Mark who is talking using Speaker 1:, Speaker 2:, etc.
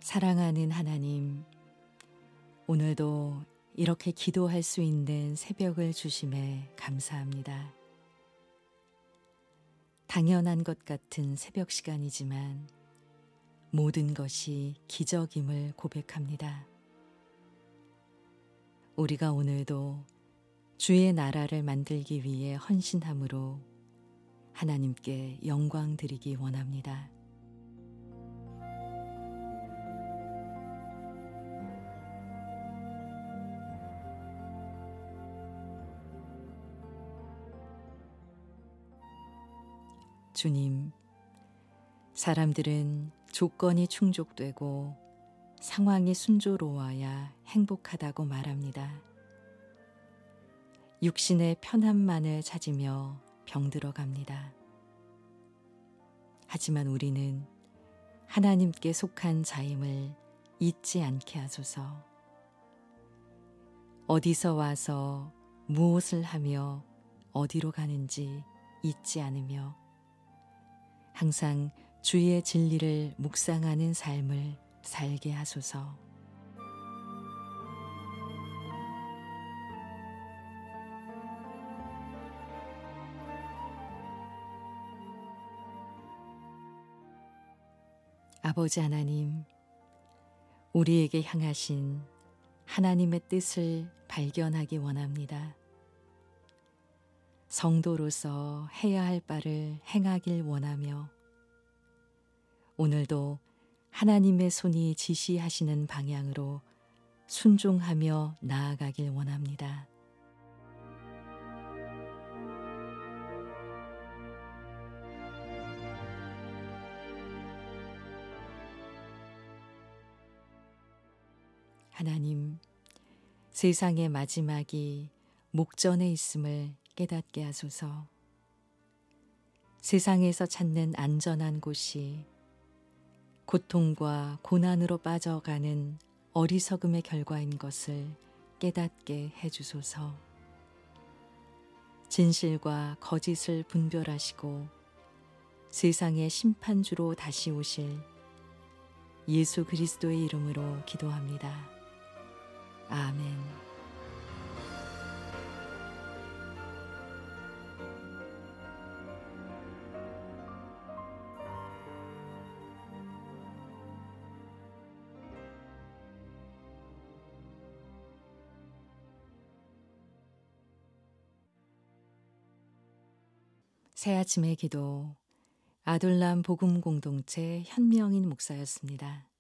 Speaker 1: 사랑하는 하나님, 오늘도 이렇게 기도할 수 있는 새벽을 주심에 감사합니다. 당연한 것 같은 새벽 시간이지만 모든 것이 기적임을 고백합니다. 우리가 오늘도 주의 나라를 만들기 위해 헌신함으로 하나님께 영광 드리기 원합니다. 주님, 사람들은 조건이 충족되고 상황이 순조로워야 행복하다고 말합니다. 육신의 편함만을 찾으며 병들어 갑니다. 하지만 우리는 하나님께 속한 자임을 잊지 않게 하소서. 어디서 와서 무엇을 하며 어디로 가는지 잊지 않으며 항상 주의 진리를 묵상하는 삶을 살게 하소서. 아버지 하나님, 우리에게 향하신 하나님의 뜻을 발견하기 원합니다. 성도로서 해야 할 바를 행하길 원하며 오늘도 하나님의 손이 지시하시는 방향으로 순종하며 나아가길 원합니다. 하나님, 세상의 마지막이 목전에 있음을 깨닫게 하소서. 세상에서 찾는 안전한 곳이 고통과 고난으로 빠져가는 어리석음의 결과인 것을 깨닫게 해주소서. 진실과 거짓을 분별하시고 세상의 심판주로 다시 오실 예수 그리스도의 이름으로 기도합니다. 아멘. 새 아침의 기도 아둘람 복음 공동체 현명인 목사였습니다.